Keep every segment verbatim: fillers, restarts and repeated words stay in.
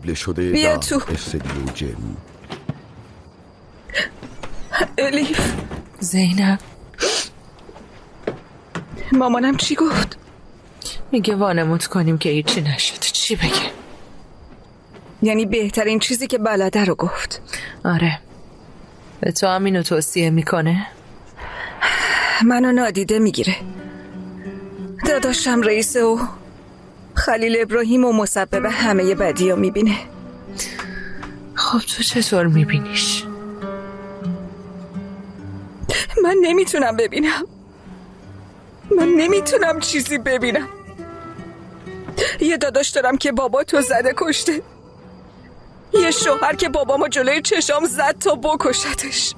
قبل شده بیا دا تو. استدیو جن. الیف، زینب مامانم چی گفت؟ میگه وانمود کنیم که هیچی نشده. چی بگه؟ یعنی بهترین چیزی که بلده رو گفت. آره، به تو هم اینو توصیه میکنه؟ منو نادیده میگیره. داداشم رئیسه و خلیل ابراهیم و مسبب همه بدی ها میبینه. خب تو چطور میبینیش؟ من نمیتونم ببینم. من نمیتونم چیزی ببینم. یه داداش دارم که بابا تو زده کشته. یه شوهر که بابامو جلوی چشام زد تا بکشتش.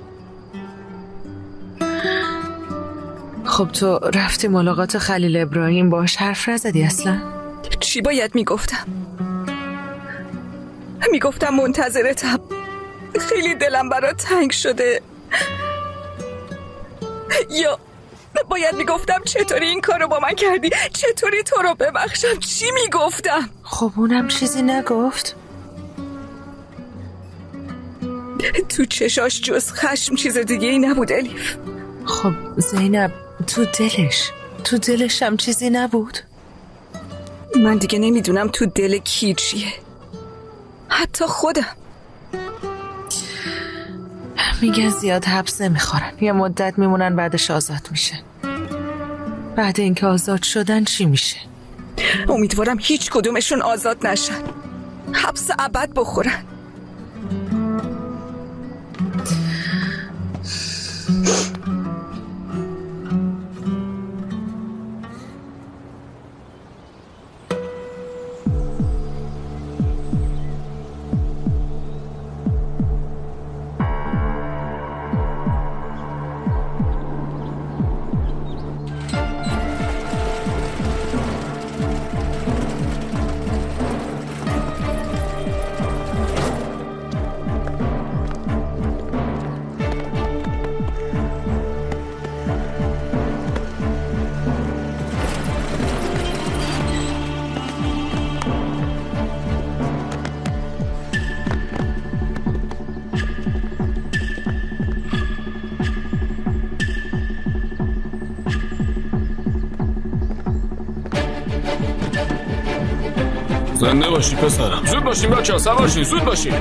خب تو رفتی ملاقات خلیل ابراهیم، باش حرف نزدی اصلا؟ چی باید میگفتم؟ میگفتم منتظرتم، خیلی دلم برات تنگ شده، یا باید میگفتم چطوری این کارو با من کردی، چطوری تو رو ببخشم؟ چی میگفتم؟ خب اونم چیزی نگفت؟ تو چشاش جز خشم چیز دیگه ای نبود الیف. خب زینب، تو دلش تو دلش هم چیزی نبود؟ من دیگه نمیدونم تو دل کی چیه، حتی خودم. میگن زیاد حبس نمیخورن، یه مدت میمونن بعدش آزاد میشه. بعد اینکه آزاد شدن چی میشه؟ امیدوارم هیچ کدومشون آزاد نشن، حبس ابد بخورن. زنده باشی پسرم، زود باشین بچه ها، سوار باشین، زود باشین.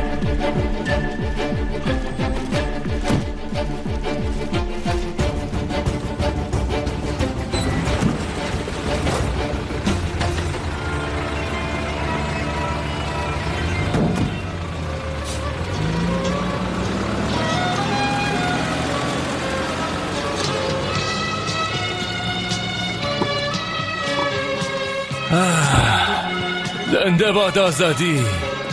زنده باد آزادی.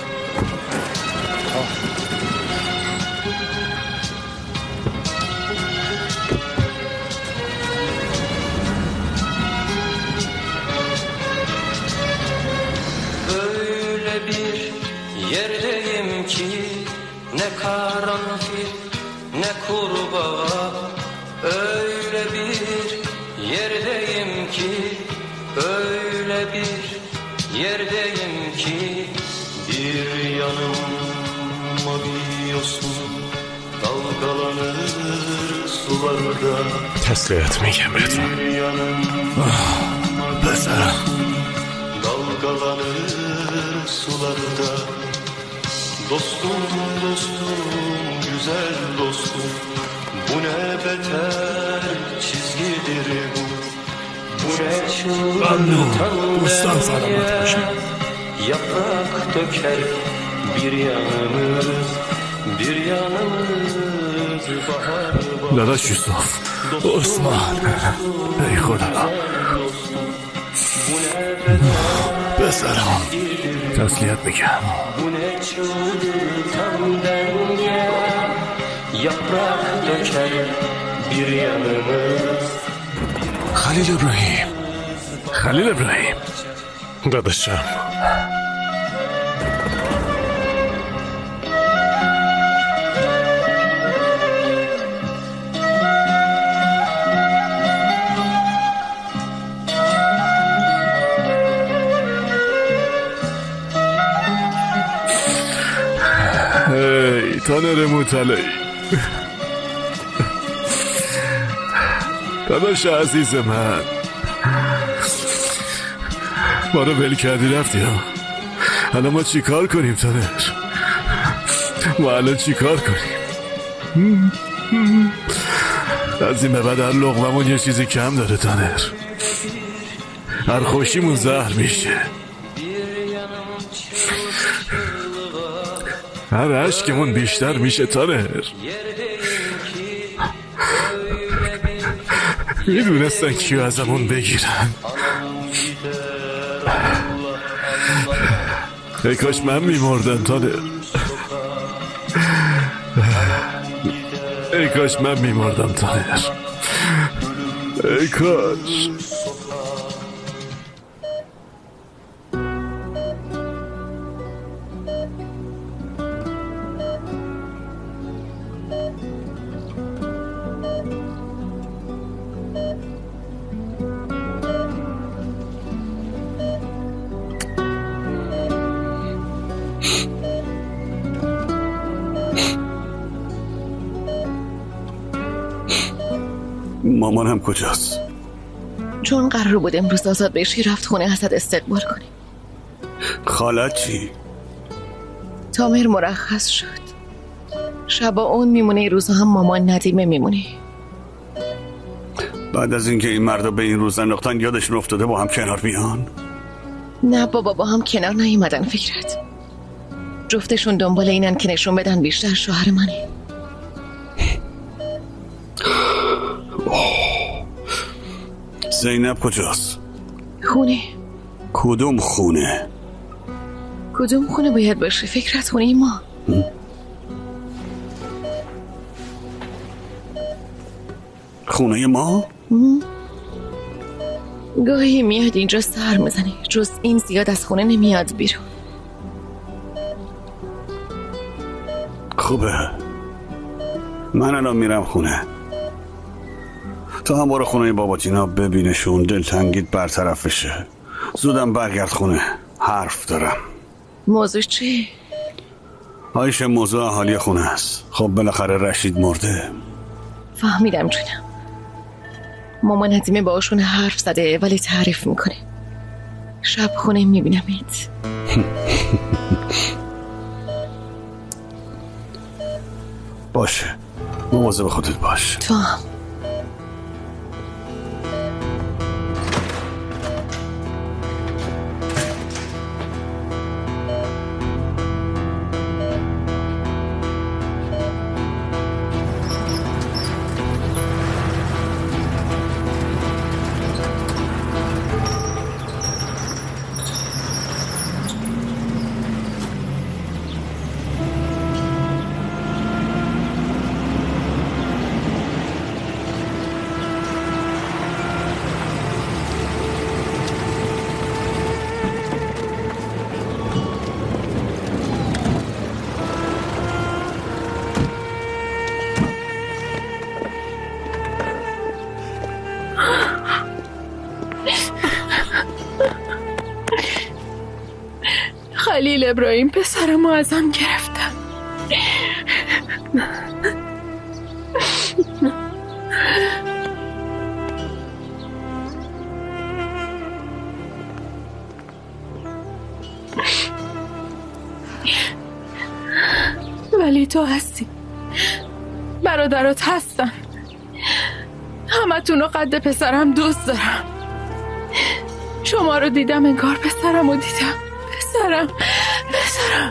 Böyle bir yerdeyim ki ne karanfil ne kurbağa. Öyle bir yerdeyim ki, öyle bir yerdeyim ki bir yanım mavi yosun dalgalanır sularda. تسلیت میگم بهتون. پسرم Dalgalanır sularda. Dostum dostum güzel dostum, bu ne beter çizgidir bu. Bu ne çılgın denge, yaprak döker bir yanımız, bir yanımız bahar bahar. داداش یوسف، عثمان، ای خدا پسرم تسلیت میگم. Bu ne çılgın denge, yaprak döker bir yanımız. خلیل ابراهیم، خلیل ابراهیم داداشم. تانر مطلعی. داداش عزیز من، ما رو ول کردی رفتی ها. الان ما چی کار کنیم تانر؟ ما الان چی کار کنیم؟ از این به بعد هر لقممون یه چیزی کم داره تانر. هر خوشیمون زهر میشه، هر عشقمون بیشتر میشه تانر. میدونستن کیو ازمون بگیرن. ای کاش من میمردم تانر، ای کاش من میمردم تانر، ای کاش. مامانم کجاست؟ چون قرار بود امروز آزاد بشی رفت خونه ازت استقبال کنیم. خالت چی؟ تامر مرخص شد. شبا اون میمونه، روزا هم مامان ندیمه میمونه. بعد از اینکه این مردا به این روز انداختن یادشون افتاده با هم کنار بیان؟ نه بابا، با هم کنار نیومدن. فکرت جفتشون دنبال اینن که نشون بدن بیشتر شوهر منه. زینب کجاست؟ خونه. کدوم خونه؟ کدوم خونه باید باشه؟ فکرت خونه ما. خونه ما؟ گاهی میاد اینجا سر میزنه، جز این زیاد از خونه نمیاد بیرون. خوبه، من الان میرم خونه. تو هم برو خونه بابا جینا ببینشون، دلتنگیت برطرف بشه. زودم برگرد خونه، حرف دارم. موضوع چی؟ آیشه، موضوع اهالی خونه است. خب بالاخره رشید مرده. فهمیدم جونم. مامان ندیمه باشون حرف زده ولی تعریف میکنه. شب خونه میبینمت. باشه، مواظب خودت باش. تو هم. خلیل ابراهیم پسرمو ازم گرفتن. ولی تو هستی، برادرات هستن، همتون رو قد پسرم دوست دارم. شما رو دیدم انگار پسرم رو دیدم. پسرم پسرم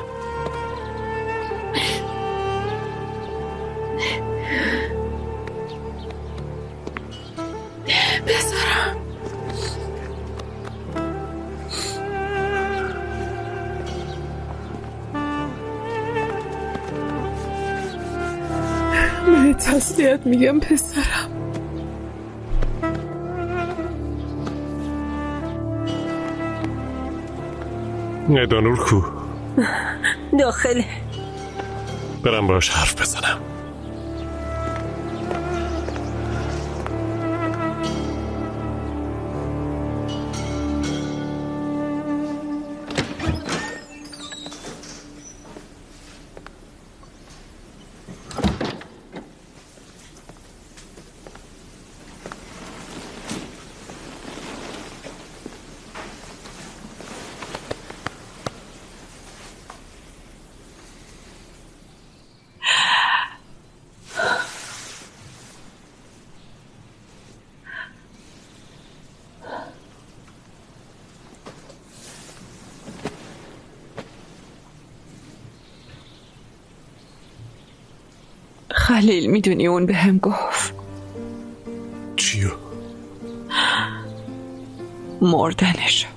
پسرم من تسلیت میگم پسرم. ندانور کو؟ داخله. برم باش حرف بزنم. خلیل میدونی اون به هم گفت چیو؟ مردنش.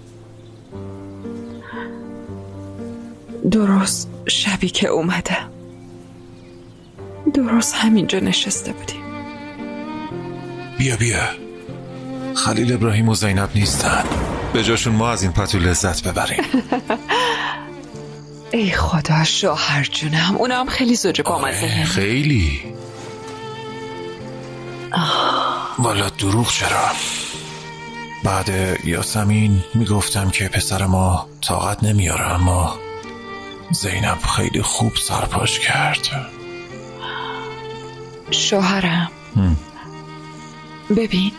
درست شبی که اومدم، درست همینجا نشسته بودیم. بیا بیا، خلیل ابراهیم و زینب نیستن، به جاشون ما از این پتو لذت ببریم. ای خدا شوهر جونم، اونم خیلی زوج بامزه. خیلی. والا دروغ چرا؟ بعد یاسمین میگفتم که پسر ما طاقت نمیاره، اما زینب خیلی خوب سرپاش کرد. شوهرم ببین،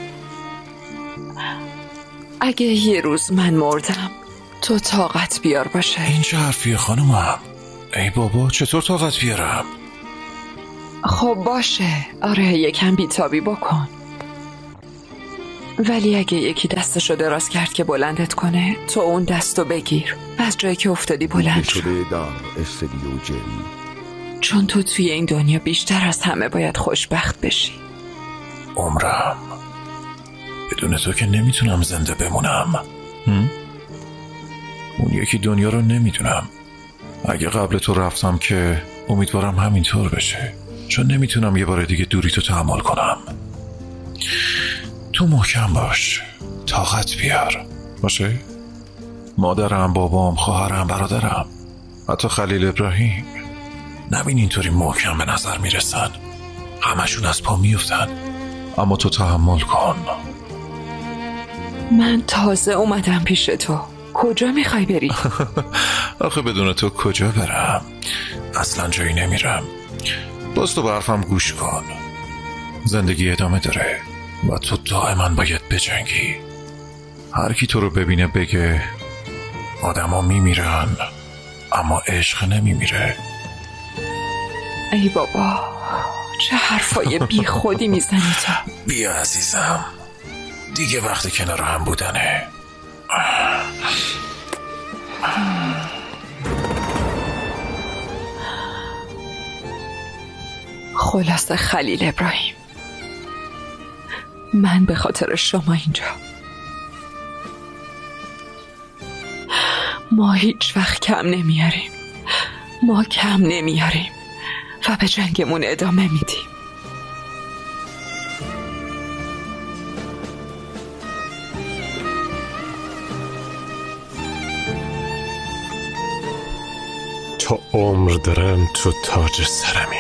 اگه یه روز من مردم تو طاقت بیار باشه. این چه حرفیه خانومم؟ ای بابا چطور طاقت بیارم؟ خب باشه، آره یکم بیتابی بکن، ولی اگه یکی دستشو دراز کرد که بلندت کنه، تو اون دستو بگیر و از جایی که افتادی بلند شو. چون تو توی این دنیا بیشتر از همه باید خوشبخت بشی. عمرم بدون تو که نمیتونم زنده بمونم. هم؟ اون یکی دنیا رو نمیدونم. اگه قبل تو رفتم که امیدوارم همینطور بشه، چون نمیتونم یه بار دیگه دوری تو تحمل کنم. تو محکم باش، طاقت بیار باشه. مادرم، بابام، خواهرم، برادرم، حتی خلیل ابراهیم، نبین اینطوری محکم به نظر میرسن، همشون از پا میفتن، اما تو تحمل کن. من تازه اومدم پیش تو، کجا میخوای بری؟ آخه بدون تو کجا برم؟ اصلا جایی نمیرم. باز تو به حرفم گوش کن، زندگی ادامه داره و تو دائما باید بجنگی. هر کی تو رو ببینه بگه آدم ها میمیرن اما عشق نمیمیره. ای بابا چه حرفای بی خودی میزنی تو. بیا عزیزم، دیگه وقت کنار هم بودنه. خلاصه خلیل ابراهیم، من به خاطر شما اینجا. ما هیچ وقت کم نمیاریم، ما کم نمیاریم و به جنگمون ادامه میدیم. تا عمر دارم تو تاج سرمی.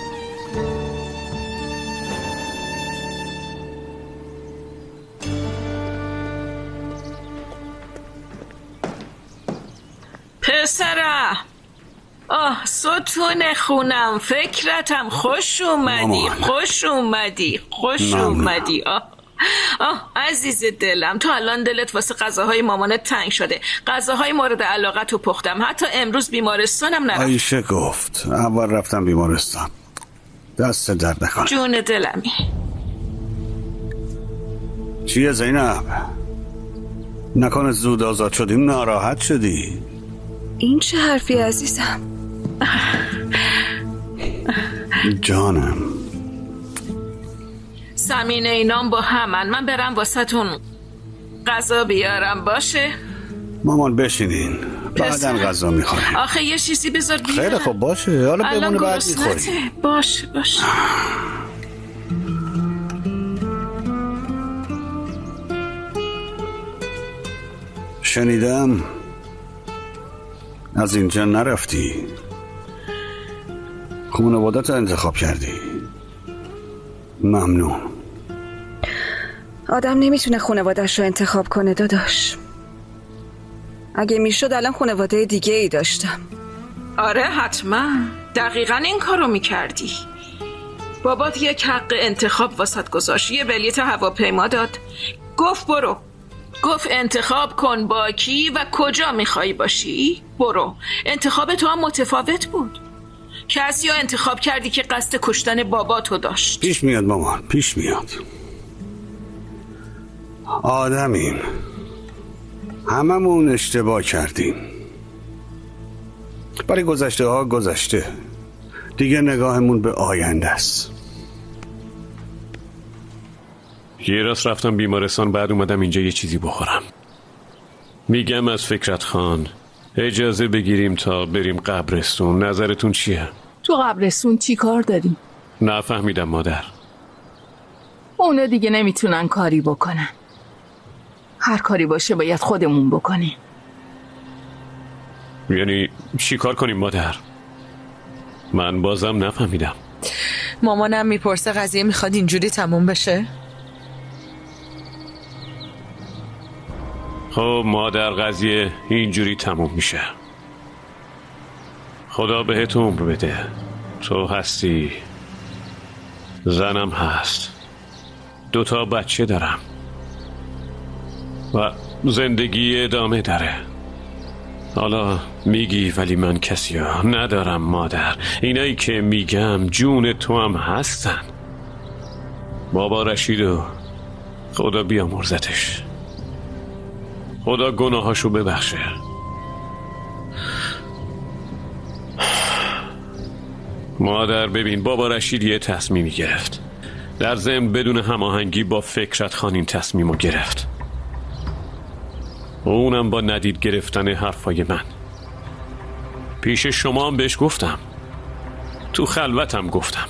پسرم، آه ستون خونم، فکرتم، خوش اومدی، خوش اومدی، خوش اومدی. آه آه عزیز دلم، تو الان دلت واسه غذاهای مامانت تنگ شده. غذاهای مورد علاقت رو پختم، حتی امروز بیمارستانم نرفتم. عایشه گفت اول رفتم بیمارستان. دست درد نکنه. جون دلمی. چیه زینب؟ نکنه زود آزاد شدیم ناراحت شدی؟ این چه حرفی عزیزم؟ جانم، سمین اینام با همن. من برم واسه تون غذا بیارم باشه؟ مامان بشینین بعدم غذا میخوریم. آخه یه چیزی بذار بیارم. خیلی خب باشه، حالا بمونه بعد میخوریم. باشه باشه. شنیدم از اینجا نرفتی، خانواده‌ت انتخاب کردی. ممنون. آدم نمیتونه خانواده‌اش رو انتخاب کنه داداش. اگه میشد الان خانواده دیگه ای داشتم. آره حتما، دقیقا این کارو میکردی. بابات یک حق انتخاب واسط گذاشت، یه بلیت هواپیما داد، گفت برو، گفت انتخاب کن با کی و کجا میخوای باشی، برو. انتخاب تو هم متفاوت بود. کسی رو انتخاب کردی که قصد کشتن باباتو داشت. پیش میاد مامان، پیش میاد. آدمیم، هممون اشتباه کردیم، برای گذشته ها گذشته. دیگه نگاهمون به آینده است. یه راست رفتم بیمارستان، بعد اومدم اینجا یه چیزی بخورم. میگم از فکرت خان اجازه بگیریم تا بریم قبرستون. نظرتون چیه؟ تو قبرستون چی کار داریم؟ نفهمیدم مادر. اونا دیگه نمیتونن کاری بکنن. هر کاری باشه باید خودمون بکنیم. یعنی چی کار کنیم مادر؟ من بازم نفهمیدم. مامانم میپرسه قضیه میخواد اینجوری تموم بشه؟ خب مادر، قضیه اینجوری تموم میشه. خدا بهت عمر بده. تو هستی، زنم هست، دوتا بچه دارم و زندگی ادامه داره. حالا میگی ولی من کسی ها ندارم مادر. اینایی که میگم جون تو هم هستن. بابا رشیدو خدا بیامرزتش، خدا گناهاشو ببخشه. مادر ببین، بابا رشید یه تصمیمی گرفت، در ضمن بدون هماهنگی با فکرت خان این تصمیمو گرفت، اونم با ندید گرفتن حرفای من. پیش شما هم بهش گفتم، تو خلوتم گفتم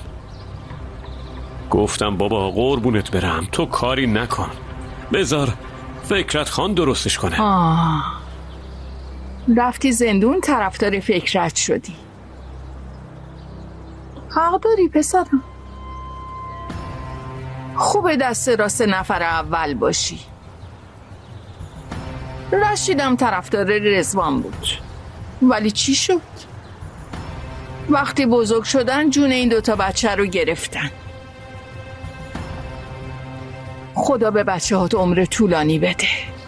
گفتم بابا قربونت برم، تو کاری نکن، بذار فکرت خان درستش کنه. آه. رفتی زندون طرفدار فکرت شدی. حق داری پسرم. خوبه دست راست نفر اول باشی. رشیدم طرفدار رضوان بود، ولی چی شد؟ وقتی بزرگ شدن جون این دوتا بچه رو گرفتن. خدا به بچه هات عمر طولانی بده.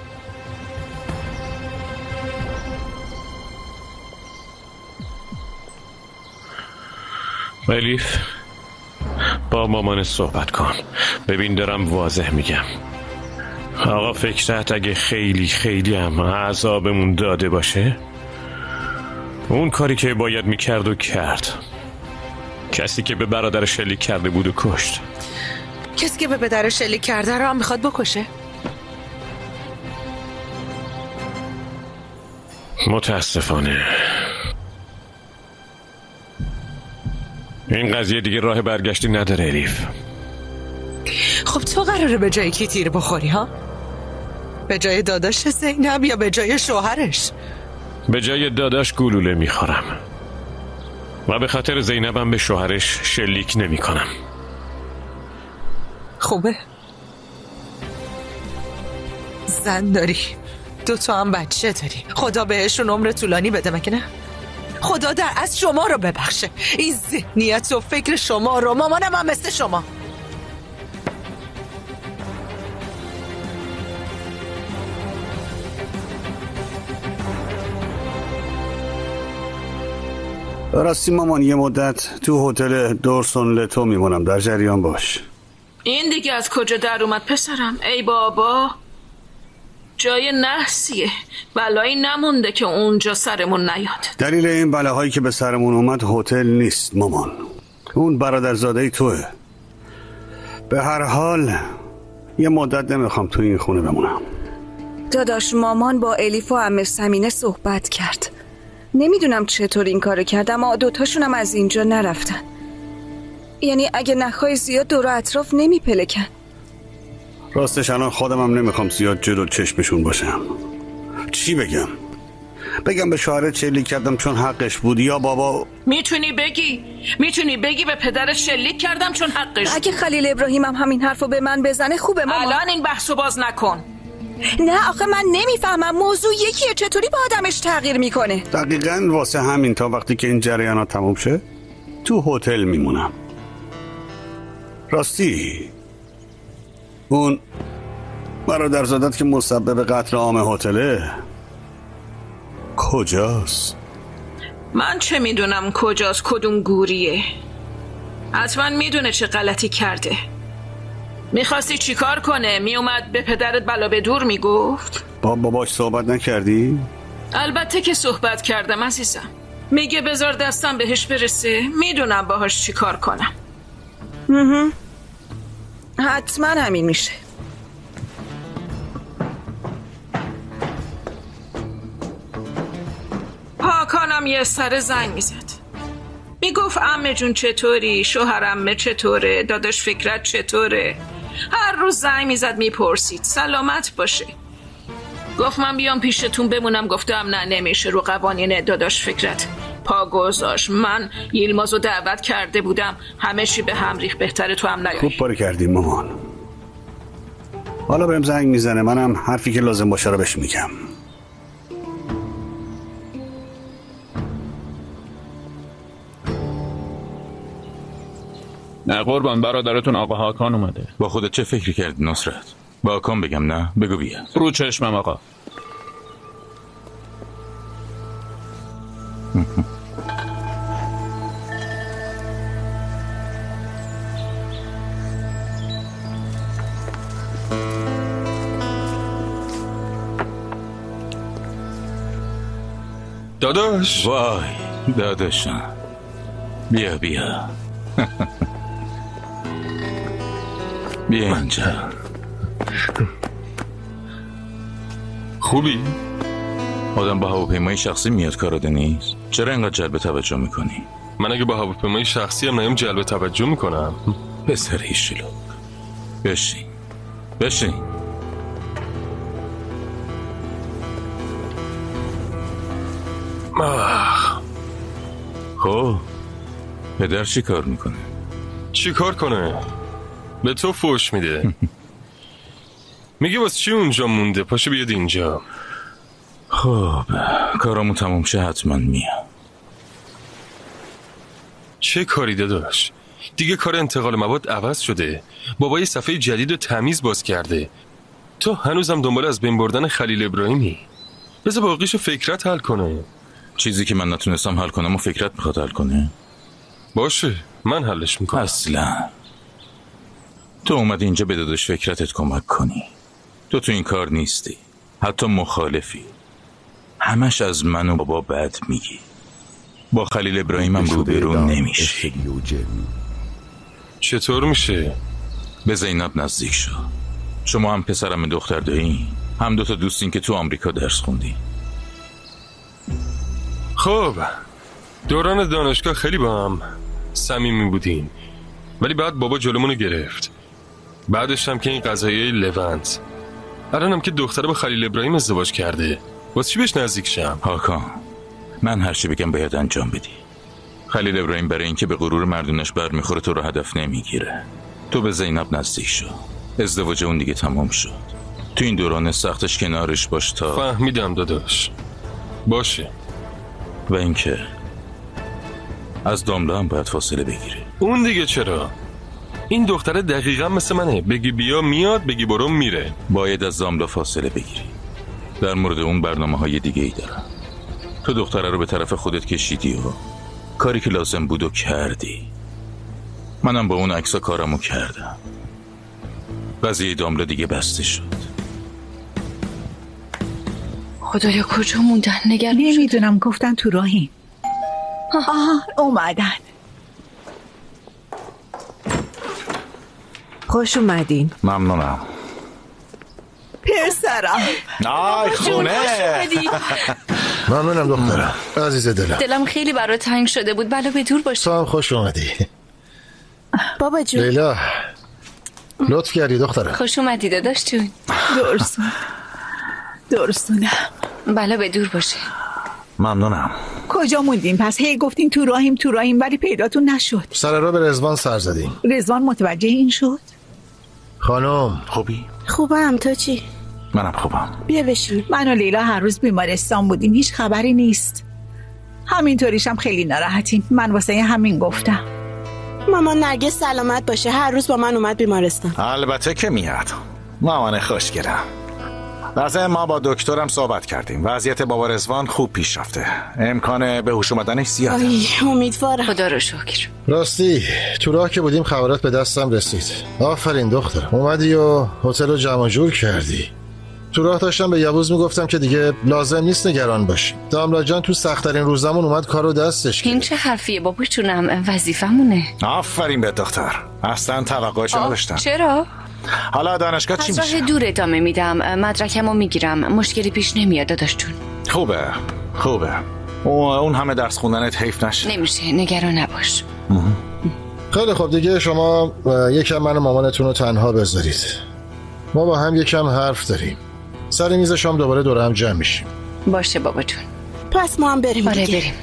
الیف، با مامان صحبت کن. ببین دارم واضح میگم، آقا فکرت اگه خیلی خیلی هم عذابمون داده باشه، اون کاری که باید میکرد و کرد. کسی که به برادر شلیک کرده بود و کشت. کسی که به پدر شلیک کرده رو هم میخواد بکشه؟ متاسفانه این قضیه دیگه راه برگشتی نداره الیف. خب تو قراره به جای کی تیر بخوری ها؟ به جای داداش زینب یا به جای شوهرش؟ به جای داداش گلوله میخورم و به خاطر زینبم به شوهرش شلیک نمی کنم. خوبه، زن داری، دو تا هم بچه داری، خدا بهشون عمر طولانی بده، مگه نه؟ خدا در از شما رو ببخشه، این ذهنیت و فکر شما رو. مامانم هم مثل شما. راستی مامان یه مدت تو هتل دورسون لتو میمونم، در جریان باش. این دیگه از کجا در اومد پسرم؟ ای بابا، جای نحسیه، بلایی نمونده که اونجا سرمون نیاد. دلیل این بلاهایی که به سرمون اومد هتل نیست مامان، اون برادرزاده توه. به هر حال یه مدت نمیخوام تو این خونه بمونم. داداش مامان با الیف و عمه سمینه صحبت کرد، نمیدونم چطور این کارو کرد، اما دوتاشون هم از اینجا نرفتن. یعنی اگه نخوای زیاد دور اطراف نمیپلکن. راستش الان خودم هم نمیخوام زیاد جلو چشمشون باشم. چی بگم؟ بگم به شوهرت شلیک کردم چون حقش بود، یا بابا میتونی بگی میتونی بگی به پدرش شلیک کردم چون حقش بود. اگه خلیل ابراهیم هم همین حرفو به من بزنه خوبه مامان. الان این بحثو باز نکن. نه آخه من نمیفهمم موضوع یکیه، چطوری با آدمش تغییر میکنه؟ دقیقاً واسه همین تا وقتی که این جریانات تموم شه تو هتل میمونم. راستی اون برادرزادت که مسبب قتل عام هتله کجاست؟ من چه میدونم کجاست، کدوم گوریه. حتما میدونه چه غلطی کرده. میخواستی چی کار کنه؟ میومد به پدرت بلا به دور میگفت؟ با باباش صحبت نکردی؟ البته که صحبت کردم عزیزم. میگه بذار دستم بهش برسه، میدونم باهاش چی کار کنم. مهم. حتما همین میشه. پاکانم یه سر زنگ میزد، میگفت عمه جون چطوری، شوهر عمه چطوره، داداش فکرت چطوره. هر روز زنگ میزد میپرسید سلامت باشه. گفت من بیام پیشتون بمونم، گفتم نه نمیشه، رو قوانین داداش فکرت پا گذاشت. من یلمازو دعوت کرده بودم، همه چی به هم ریخت، بهتره تو هم نیایی. خوب کاری کردی مامان. حالا بهم زنگ میزنه، منم حرفی که لازم باشه رو بهش میگم. نه قربان، برادرتون آقا هاکان اومده. با خودت چه فکری کردی نصرت؟ با هاکان بگم نه؟ بگو بیا. رو چشمم آقا. داداش. وای داداشم، بیا بیا بیا اینجا. خوبی؟ آدم با هواپیمای شخصی میاد کاراده نیست؟ چرا اینقدر جلب توجه میکنی؟ من اگه با هواپیمای شخصی هم نیم جلب توجه میکنم. پسر ایشلو بشین بشین. آه. خب پدر چی کار میکنه؟ چی کار کنه؟ به تو فوش میده. میگه واسه چی اونجا مونده، پاشو بیاد اینجا. خب کارامو تموم شه حتما میام. چه کاری داداش؟ دیگه کار انتقال مواد عوض شده، بابا یه صفحه جدید و تمیز باز کرده، تو هنوزم دنبال از بین بردن خلیل ابراهیمی. بذار باقیشو فکرت حل کنه. چیزی که من نتونستم حل کنم و فکرت میخواد حل کنه؟ باشه من حلش میکنم. اصلا تو اومدی اینجا به داداش فکرتت کمک کنی. تو تو این کار نیستی، حتی مخالفی. همش از من و بابا بد میگی. با خلیل ابراهیمم روبرو نمیشی. چطور میشه؟ به زینب نزدیک شو. شما هم پسرم دختر دایی، هم دوتا دوستین که تو آمریکا درس خوندی. خب دوران دانشگاه خیلی با هم صمیمی بودیم، ولی بعد بابا جلومونو گرفت. بعدش هم که این قضایای لونت، الانم که دختره با خلیل ابراهیم ازدواج کرده، واسه چی بهش نزدیک شم؟ هاکان من هر چی بگم باید انجام بدی. خلیل ابراهیم برای اینکه به غرور مردونش برمیخوره تو رو هدف نمیگیره. تو به زینب نزدیک شو، ازدواج اون دیگه تمام شد. تو این دوران سختش کنارش باش تا فهمیدم داداش. باشه. و اینکه از دامله هم باید فاصله بگیری. اون دیگه چرا؟ این دختره دقیقا مثل منه، بگی بیا میاد، بگی برو میره. باید از دامله فاصله بگیری. در مورد اون برنامه های دیگه ای دارم. تو دختره رو به طرف خودت کشیدی و کاری که لازم بود و کردی. منم با اون عکسا کارمو کردم. قضیه دامله دیگه بسته شد. خدایا کجا موندن؟ نگران نمیدونم، گفتن تو راهیم. آه اومدن. خوش اومدین. ممنونم. پسرم آی خونه. ممنونم دخترم عزیز دلم. دلم خیلی برای تنگ شده بود. بلا به دور باشه. تو هم خوش اومدی بابا جون. لیلا لطف کردی دخترم. خوش اومدی داداش جون. درستون درستونم. بلا به دور باشه. ممنونم. کجا موندین پس؟ هی گفتین تو راهیم تو راهیم ولی پیداتون نشد. سر راه به رضوان سر زدیم. رضوان متوجه این شد؟ خانم خوبی؟ خوبم، تو چی؟ منم خوبم. بیا بشین. من و لیلا هر روز بیمارستان بودیم، هیچ خبری نیست. همینطوریشم خیلی ناراحتیم. من واسه همین گفتم. مامان نرگس سلامت باشه، هر روز با من اومد بیمارستان. البته که میاد. مامان خوشگلم. لازم ما با دکترم صحبت کردیم. وضعیت بابا رضوان خوب پیش رفته. امکان به هوش اومدنش زیاده. آی امیدوارم. خدا رو شکر. راستی تو راه که بودیم خبرات به دستم رسید. آفرین دختر، اومدی و هتل رو جمع جور کردی. تو راه داشتم به یبوز میگفتم که دیگه لازم نیست نگران باشی. داملا جان تو سخت‌ترین روزمون اومد کارو دستش این چه حرفیه بابوشونم؟ وظیفمونه. آفرین به دختر. اصلا توقعش نداشتم. چرا؟ حالا دانشگاه چی میشه؟ از راه دور ادامه میدم. مدرکمو میگیرم. مشکلی پیش نمیاد داداش جون. خوبه خوبه. اون همه درس خوندنت حیف نشه. نمیشه، نگران نباش. خیلی خوب دیگه شما یکم من و مامانتون رو تنها بذارید. ما با هم یکم حرف داریم. سر میز شام دوباره دور هم جمع میشیم. باشه بابا جون. پس ما هم بریم آره دیگه. بریم.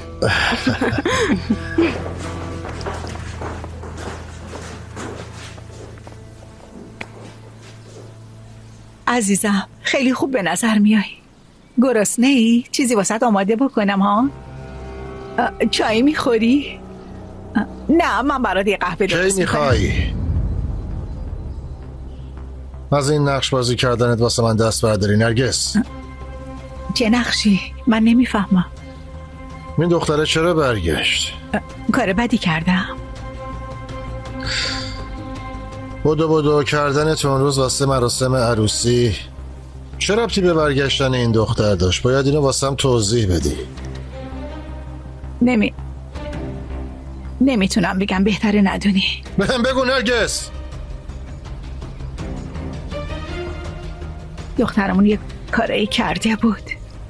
عزیزم خیلی خوب به نظر میای. گرسنه ای؟ چیزی واسط آماده بکنم ها؟ چای میخوری؟ نه من برات یه قهوه درست میکنم. چای میخوای؟ از این نقش بازی کردنت واسه من دست برداری نرگس. چه نقشی؟ من نمیفهمم. این دختره چرا برگشت؟ کار بدی کردم؟ بدو بدو کردنت اون روز واسه مراسم عروسی چه ربطی به برگشتن این دختر داشت؟ باید اینو واسم توضیح بدی. نمی نمیتونم بگم، بهتره ندونی. بهم بگو نرگس. دخترمون یک کاری کرده بود.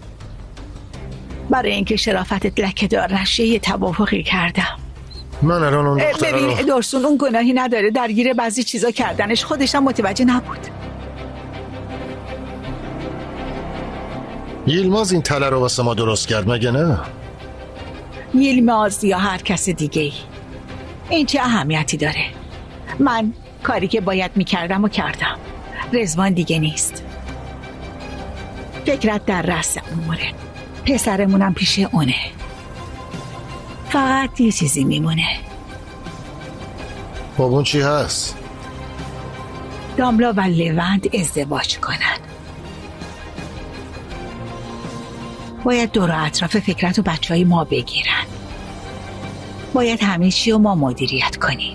برای اینکه شرافتت لکه دار نشه یه توافقی کردم. من الان اون دختر ببین رو... درسون اون گناهی نداره، درگیر بعضی چیزا کردنش خودشم متوجه نبود. یلماز این تله رو واسه ما درست کرد مگه نه؟ یلماز یا هر کس دیگه ای، این چه اهمیتی داره؟ من کاری که باید میکردم و کردم. رضوان دیگه نیست. فکرت در رأس اموره. پسرمونم پیش اونه. فقط یه چیزی میمونه. خب اون چی هست؟ داملا و لوند ازدواج کنن. باید دور و اطراف فکرت و بچه های ما بگیرن. باید همه چی رو ما مدیریت کنیم.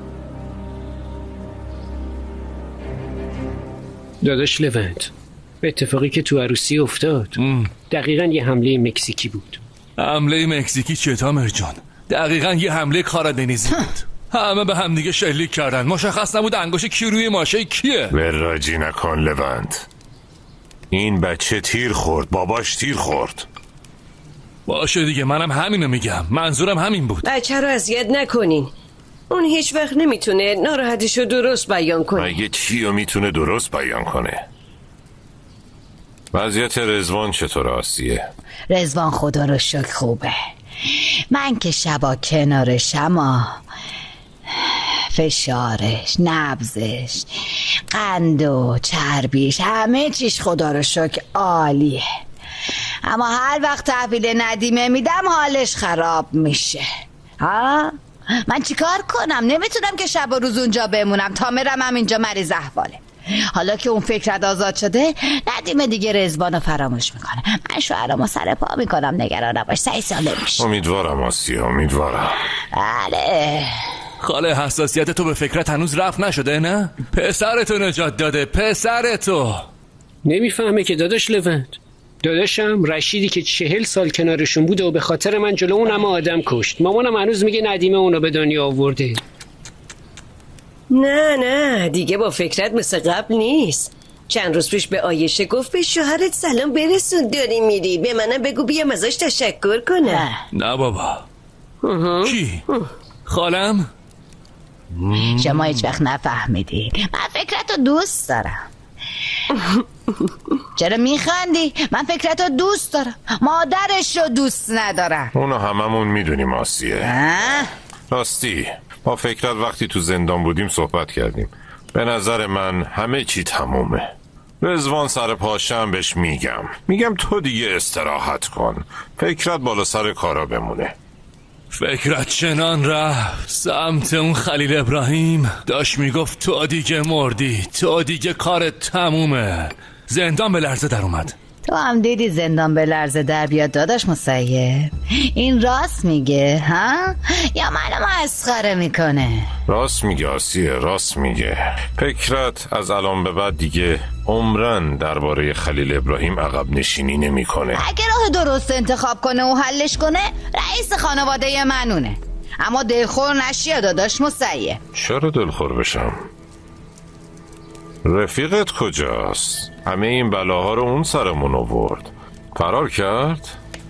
داداش لوند، به اتفاقی که تو عروسی افتاد دقیقا یه حمله مکزیکی بود. حمله مکزیکی چه تامر جان؟ دقیقا یه حمله کارادنیزی بود. همه به هم دیگه شلیک کردن. مشخص نبود انگشت کی روی ماشه کیه. وراجی نکن لوند. این بچه تیر خورد، باباش تیر خورد. باشه دیگه، منم همینو میگم. منظورم همین بود. بچه رو اذیت نکنین. اون هیچ وقت نمیتونه ناراحتیشو درست بیان کنه. مگه چیو میتونه درست بیان کنه؟ وضعیت رضوان چطور آسیه؟ رضوان خدا رو شکر خوبه. من که شبا کنارشم ها، فشارش، نبضش، قند و چربیش، همه چیش خدا رو شکر عالیه. اما هر وقت تحویل ندیمه میدم حالش خراب میشه. ها؟ من چیکار کنم؟ نمیتونم که شب و روز اونجا بمونم. تامرم هم اینجا مریض احواله. حالا که اون فکرت آزاد شده ندیمه دیگه رضوانو فراموش میکنه. من شوهرمو سر پا میکنم، نگران نباش، سعی ساله میشه. امیدوارم آسیه، امیدوارم. بله. خاله حساسیت تو به فکرت هنوز رفت نشده نه؟ پسرتو نجات داده، پسرتو. نمیفهمه که داداش لوند. داداشم رشیدی که چهل سال کنارشون بوده و به خاطر من جلو اون همه آدم کشت. مامانم هنوز میگه ندیمه اونو به دنیا آورده. نه نه دیگه با فکرت مثل قبل نیست. چند روز پیش به آیشه گفت به شوهرت سلام برسون داری میری، به منم بگو بیام ازش تشکر کنم. نه بابا. کی؟ خالم؟ شما هیچ وقت نفهمیدید من فکرتو دوست دارم. چرا میخندی؟ من فکرتو دوست دارم، مادرش رو دوست ندارم. اونو هممون میدونیم آسیه. راستی با فکرت وقتی تو زندان بودیم صحبت کردیم. به نظر من همه چی تمومه. رضوان سر پاشم بهش میگم میگم تو دیگه استراحت کن، فکرت بالا سر کارا بمونه. فکرت چنان رفت سمت اون خلیل ابراهیم، داشت میگفت تو دیگه مردی، تو دیگه کارت تمومه. زندان به لرزه در اومد. تو هم دیدی زندان به لرزه در بیاد داداش مسیب؟ این راست میگه ها؟ یا منو مسخره میکنه؟ راست میگه آسیه، راست میگه. فکرت از الان به بعد دیگه عمرن درباره خلیل ابراهیم عقب نشینی نمیکنه. اگه راه درست انتخاب کنه و حلش کنه رئیس خانواده منونه. اما دلخور نشی داداش مسیب. چرا دلخور بشم؟ رفیقت کجاست؟ همه این بلاها رو اون سرمون آورد. فرار کرد؟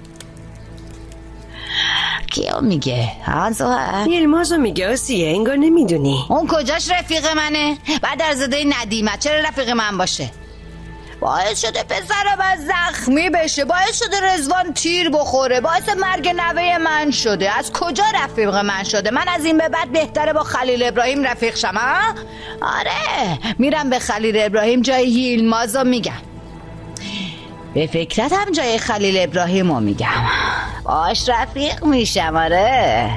کیو میگه؟ ها زهر؟ یلمازو میگه آسیه، انگار نمیدونی. اون کجاش رفیق منه؟ بعد در زده ندیمت چرا رفیق من باشه؟ باعث شده پسر من زخمی بشه، باعث شده رضوان تیر بخوره، باعث مرگ نوه من شده. از کجا رفیق من شده؟ من از این به بعد بهتره با خلیل ابراهیم رفیق شم ها؟ آره میرم به خلیل ابراهیم جای یلمازو میگم. به فکرت هم جای خلیل ابراهیم رو میگم، باش رفیق میشم. آره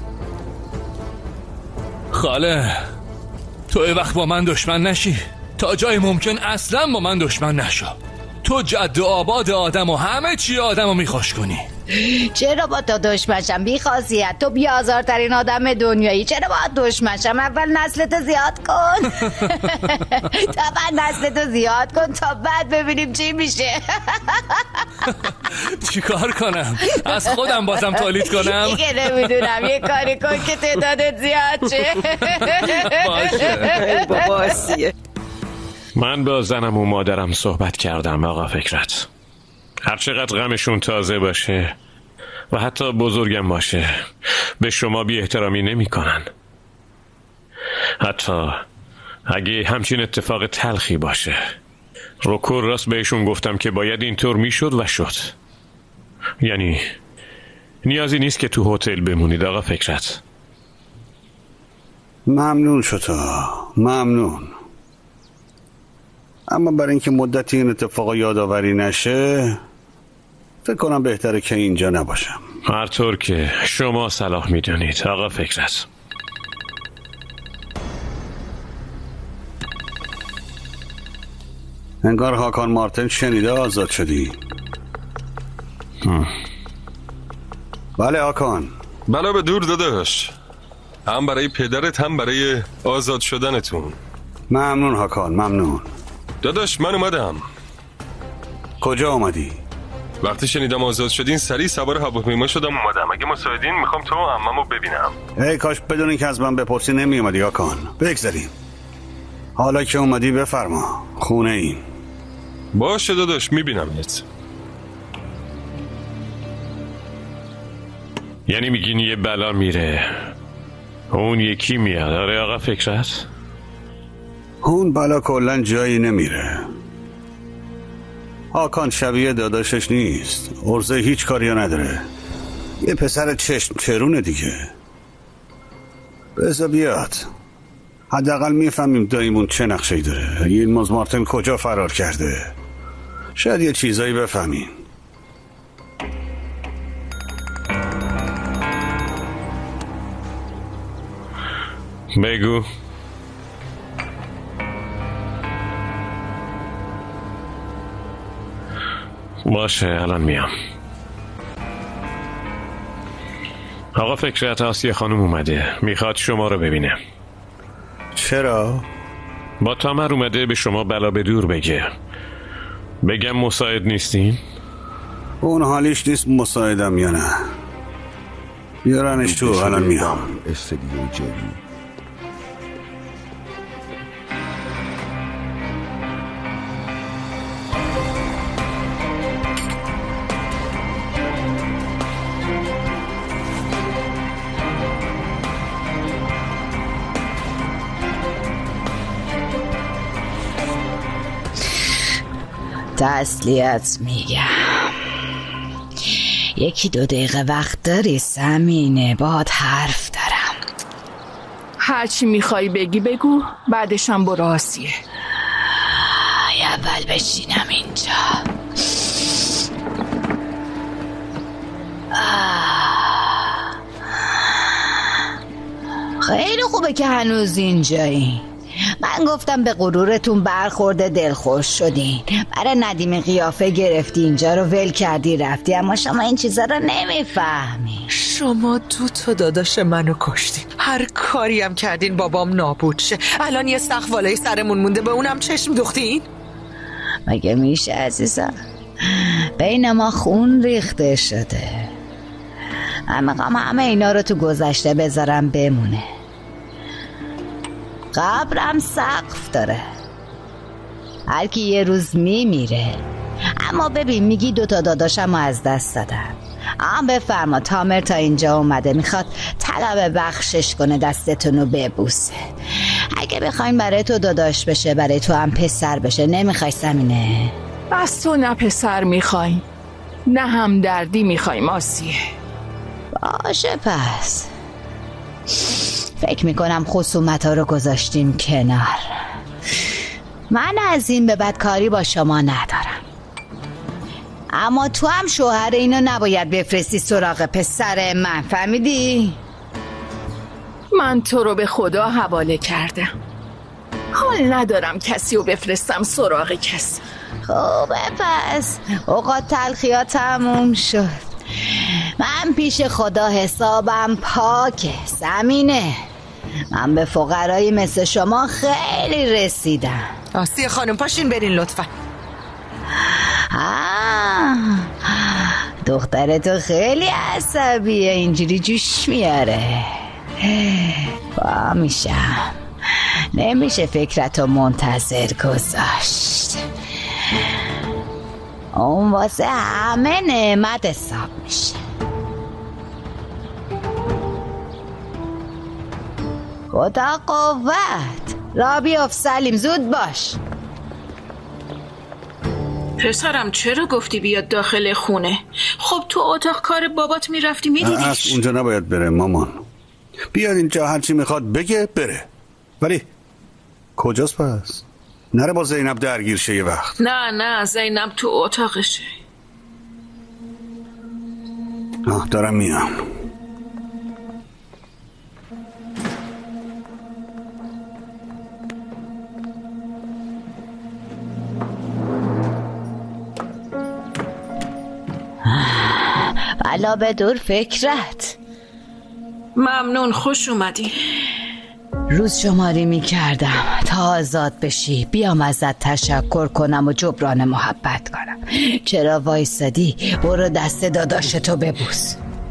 خاله تو ای وقت با من دشمن نشی، تا جای ممکن اصلا با من دشمن نشو. تو جد و آباد آدم و همه چی آدم رو میخوش کنی. چرا با تو دشمنشم بی خاصیت؟ تو بیازارترین آدم دنیایی، چرا با دشمنشم؟ اول نسلتو زیاد کن. تا بعد نسلتو زیاد کن تا بعد ببینیم چی میشه. چی کار کنم؟ از خودم بازم تولید کنم؟ دیگه نمیدونم، یه کاری کن که تعدادت زیاد شه. باشه بابا آسیه. من با زنم و مادرم صحبت کردم آقا فکرت. هرچقدر غمشون تازه باشه و حتی بزرگم باشه به شما بی احترامی نمی کنن. حتی اگه همچین اتفاق تلخی باشه رو راست بهشون گفتم که باید اینطور می شد و شد. یعنی نیازی نیست که تو هتل بمونید آقا فکرت. ممنون شتا، ممنون. اما برای اینکه مدتی این اتفاق یادآوری نشه فکر کنم بهتره که اینجا نباشم. هر طور که شما صلاح میدونید آقا فکرت. انگار هاکان مارتن شنیده آزاد شدی. هم. بله هاکان. بلا به دور داداش، هم برای پدرت هم برای آزاد شدنتون. ممنون هاکان، ممنون داداش. من اومدم. کجا اومدی؟ وقتی شنیدم آزاد شدین سریع سوار هواپیما شدم اومدم. اگه مساعدین میخوام تو عممو ببینم. ای کاش بدونی که از من بپرسی نمی اومدی هاکان. بگذاریم حالا که اومدی بفرما، خونه این. باشه داداش میبینمت. یعنی میگین یه بلا میره اون یکی میاد؟ آره آقا فکرت. اون بلا کلن جایی نمیره. هاکان شبیه داداشش نیست، عرضه هیچ کاری نداره، یه پسر چشم چرونه دیگه. بذار بیاد حداقل میفهمیم دایمون چه نقشه‌ای داره. یلماز مارتن کجا فرار کرده، شاید یه چیزایی بفهمیم. بگو. باشه الان میام. آقا فکرت آسیه خانم اومده، میخواد شما رو ببینه. چرا؟ با تامر اومده به شما بلا به دور بگه. بگم مساعد نیستین؟ اون حالیش نیست مساعدم یا نه. بیارنش تو، الان میام. استودیو جری. تسلیت میگم. یکی دو دقیقه وقت داری سمینه؟ باهات حرف دارم. هرچی میخوای بگی بگو، بعدش هم برو آسیه. اول بشینم اینجا. خیلی خوبه که هنوز اینجایی. من گفتم به غرورتون برخورده دلخوش شدین، برای ندیم قیافه گرفتی اینجا رو ول کردی رفتی، اما شما این چیزا رو نمیفهمی. شما دو تا داداش منو کشتین، هر کاری هم کردین بابام نابود شه، الان یه سقف والای سرمون مونده به اونم چشم دوختین؟ مگه میشه عزیزم؟ بین ما خون ریخته شده، من میخوام همه اینا رو تو گذشته بذارم بمونه. قبرم سقف داره، هر کی یه روز میمیره. اما ببین میگی دوتا داداشم رو از دست دادم، اما بفرما تامر تا اینجا اومده میخواد طلب بخشش کنه دستتون رو ببوسه. اگه بخواین برای تو داداش بشه برای تو هم پسر بشه، نمیخوای سمینه؟ بس تو نه پسر میخوای نه هم دردی میخوایم آسیه. باشه پس فکر میکنم خصومت ها رو گذاشتیم کنار. من از این به بعد کاری با شما ندارم، اما تو هم شوهر اینو نباید بفرستی سراغ پسر من، فهمیدی؟ من تو رو به خدا حواله کردم، حال ندارم کسی رو بفرستم سراغ کسی. خوبه پس اوقات تلخیا تموم شد، من پیش خدا حسابم پاکه زمینه. من به فقرایی مثل شما خیلی رسیدم. آسیه خانم پاشین برین لطفا. دختر تو خیلی عصبیه، اینجوری جوش میاره. با میشم، نمیشه فکرتو منتظر گذاشت، اون واسه همه نعمت حساب میشه. خدا قوت، را بیفت سلیم، زود باش. پسرم چرا گفتی بیاد داخل خونه؟ خب تو اتاق کار بابات میرفتی میدیدیش. اصلا اونجا نباید بره مامان، بیاد اینجا هرچی میخواد بگه بره. ولی کجاست پس؟ نره با زینب درگیر شه یه وقت. نه نه زینب تو اتاقشه. آه دارم میام. بلا به دور فکرت. ممنون، خوش اومدی. روز شماری می کردم تا آزاد بشی، بیام ازت تشکر کنم و جبران محبت کنم. چرا وایسادی؟ برو دست داداشتو ببوس.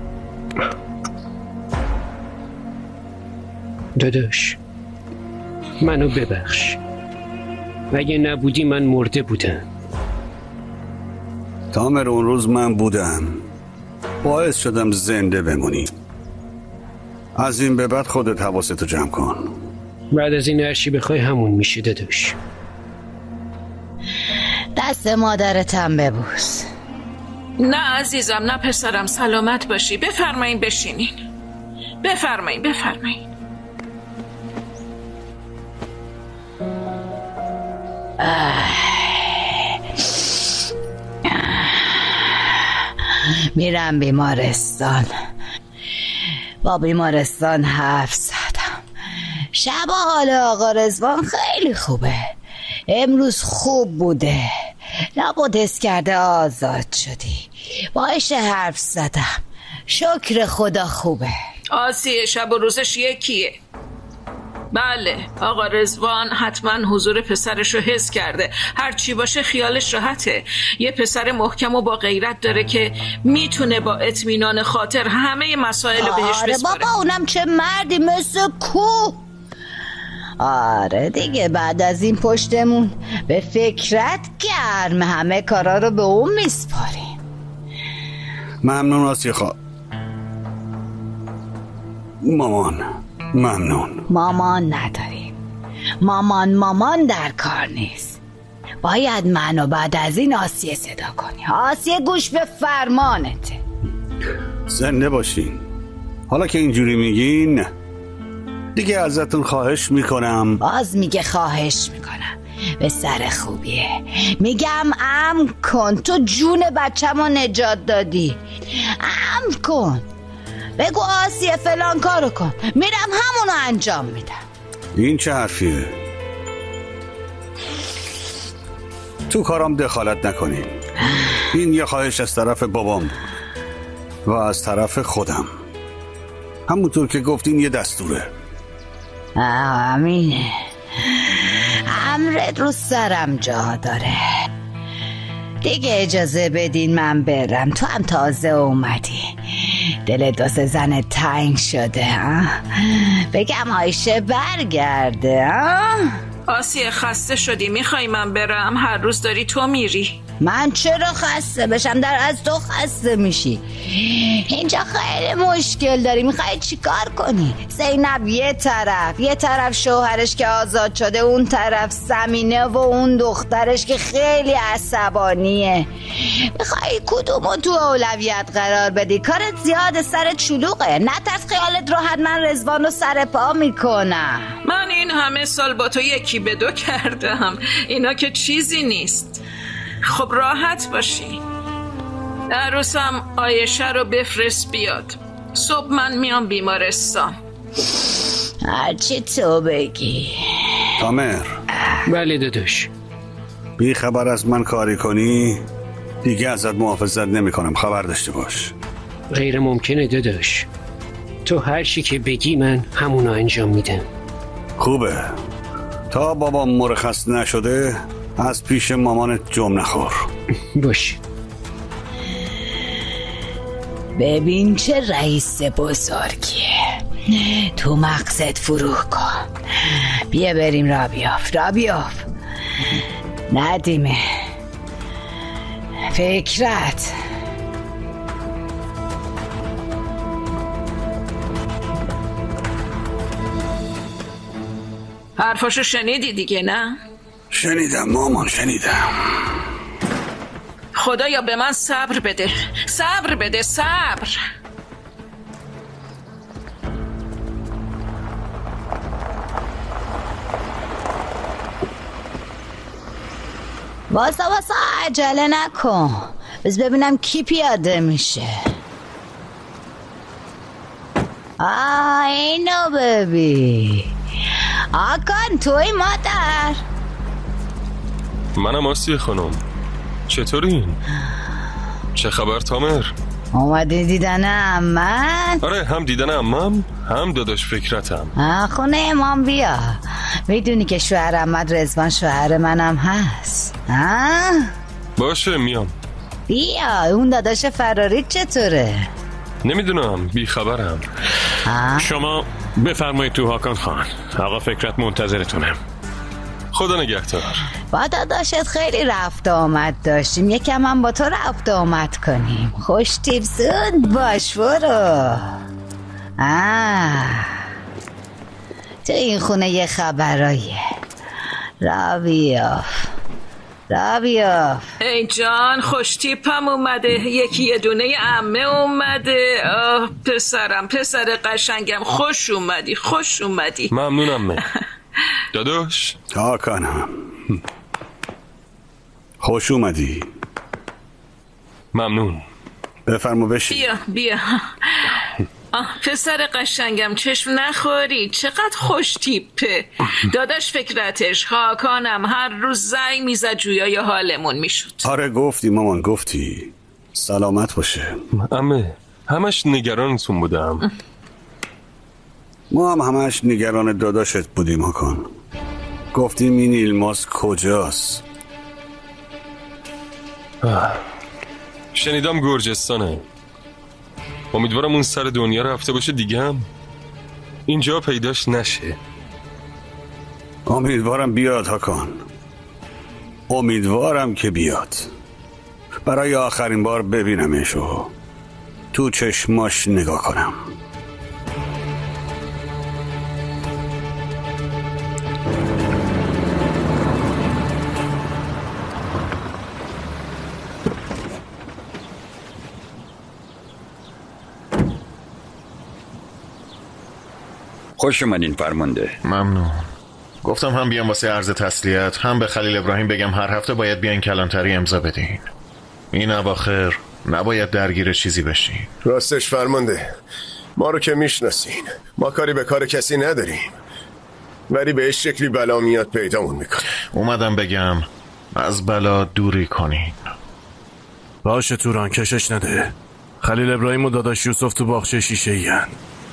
داداش منو ببخش، اگه نبودی من مرده بودم. تامر اون روز من بودم، باعث شدم زنده بمونی. از این به بعد خودت حواستو جمع کن. بعد از این هرچی بخوای همون میشه داداش. دست مادرتم ببوس. نه عزیزم، نه پسرم، سلامت باشی. بفرمایین بشینین، بفرمایین بفرمایین. میرم بیمارستان، با بیمارستان حرف زدم. شب حال آقا رضوان خیلی خوبه، امروز خوب بوده، لابد حس کرده آزاد شدی. باهاش حرف زدم، شکر خدا خوبه. آسیه شب و روزش یکیه. بله آقا رضوان حتما حضور پسرش رو حس کرده، هر چی باشه خیالش راحته. یه پسر محکم و با غیرت داره که میتونه با اطمینان خاطر همه مسائل رو بهش بسپاره. آره بابا، اونم چه مردی مثل کوه. آره دیگه، بعد از این پشتمون به فکرت گرم، همه کارا رو به اون میسپاریم. ممنون آسیه خواه. مامان ممنون. مامان نداریم، مامان مامان در کار نیست. باید منو بعد از این آسیه صدا کنی. آسیه گوش به فرمانته. زنده باشین. حالا که اینجوری میگین دیگه ازتون خواهش میکنم. باز میگه خواهش میکنم، به سر خوبیه. میگم امن کن، تو جون بچه‌مو نجات دادی، امن کن. بگو آسیه فلان کارو کن، میرم همونو انجام میدم. این چه حرفیه؟ تو کارم دخالت نکنین. این یه خواهش از طرف بابام بود و از طرف خودم. همونطور که گفتین یه دستوره. امینه، امرت رو سرم جا داره. دیگه اجازه بدین من برم. تو هم تازه اومدی، دل دوست زن تنگ شده ها؟ بگم عایشه برگرده ها؟ آسیه خسته شدی، میخوای من برم؟ هر روز داری تو میری. من چرا خسته بشم؟ در از تو خسته میشی. اینجا خیلی مشکل داری. میخوای چی کار کنی؟ زینب یه طرف، یه طرف شوهرش که آزاد شده، اون طرف سمینه و اون دخترش که خیلی عصبانیه. میخوای کدومو تو اولویت قرار بدی؟ کارت زیاد، سرت شلوغه. نترس خیالت راحت من رضوان رو سر پا میکنم. من این همه سال با تو یکی به دو کردم، اینا که چیزی نیست. خب راحت باشی. عروسم عایشه رو بفرست بیاد. صبح من میام بیمارستان. هرچی تو بگی. تامر. بله داداش. بی خبر از من کاری کنی دیگه ازت محافظت نمی کنم، خبر داشته باش. غیر ممکنه داداش. تو هر چی که بگی من همونو انجام میدم. خوبه. تا بابام مرخص نشده از پیش مامانت جم نخور. باش. ببین چه رئیس بزرگیه. تو مغزت فرو کن. بیا بریم را بیاف. را بیاف. ندیمه، فکرت. حرفاشو شنیدی دیگه نه؟ شنیدم مامان، شنیدم. خدایا به من صبر بده، صبر بده، صبر. واسه واسه عجله نکن، بس ببینم کی پیاده میشه. آه اینو ببین. آکان توی مادر. منم آسیه خانم. چطورین؟ چه خبر تامر؟ اومدی دیدن امن؟ آره، هم دیدن امم هم داداش فکرتم. خونه امام بیا. میدونی که شوهر احمد رضوان شوهر منم هست. ها؟ باشه میام. بیا. اون داداش فراری چطوره؟ نمیدونم، بی خبرم. شما بفرمایید تو هاکان خان. آقا فکرت منتظرتونم. خدا نگهدار. با داداشت خیلی رفت آمد داشتیم، یکم هم با تو رفت آمد کنیم. خوش تیپ زود باش برو. آه تو این خونه یه خبرایه. را بیاف، را بیاف. ای جان خوش تیپم اومده. یکی یه دونه عمه اومده. آه پسرم، پسر قشنگم، خوش اومدی، خوش اومدی. ممنونم. داداش هاکانم، خوش اومدی. ممنون. بفرمو بشین. بیا بیا. آه پسر قشنگم، چشم نخوری، چقدر خوش تیپه. داداش فکرتش هاکانم هر روز زنگ میزد جویای حالمون میشد. آره گفتی مامان، گفتی. سلامت باشه. عمه همش نگرانتون بودم. ما هم همش نگران داداشت بودیم هاکان. گفتیم این ایلماس کجاست. شنیدم گرجستانه. امیدوارم اون سر دنیا رفته باشه دیگه هم اینجا پیداش نشه. امیدوارم بیاد هاکان، امیدوارم که بیاد. برای آخرین بار ببینمشو، تو چشماش نگاه کنم. خوش اومدین فرمانده. ممنون. گفتم هم بیام واسه عرض تسلیت، هم به خلیل ابراهیم بگم هر هفته باید بیاین کلانتری امضا بدین. این اواخر نباید درگیر چیزی بشین. راستش فرمانده، ما رو که میشناسین، ما کاری به کار کسی نداریم، ولی به شکلی بلا میاد پیدامون میکنه. اومدم بگم از بلا دوری کنین. باشه توران، کشش نده. خلیل ابراهیم و داداش یوسف تو باغچه شیشه ای هن.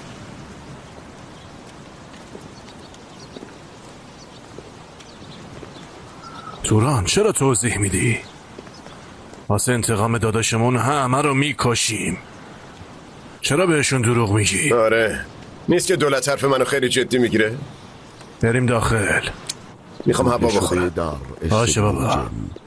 توران چرا توضیح میدی؟ واسه انتقام داداشمون همه رو میکشیم. چرا بهشون دروغ میگی؟ آره نیست که دولت حرف منو خیلی جدی میگیره. بریم داخل. میخوام هوا بخورم. باشه بابا.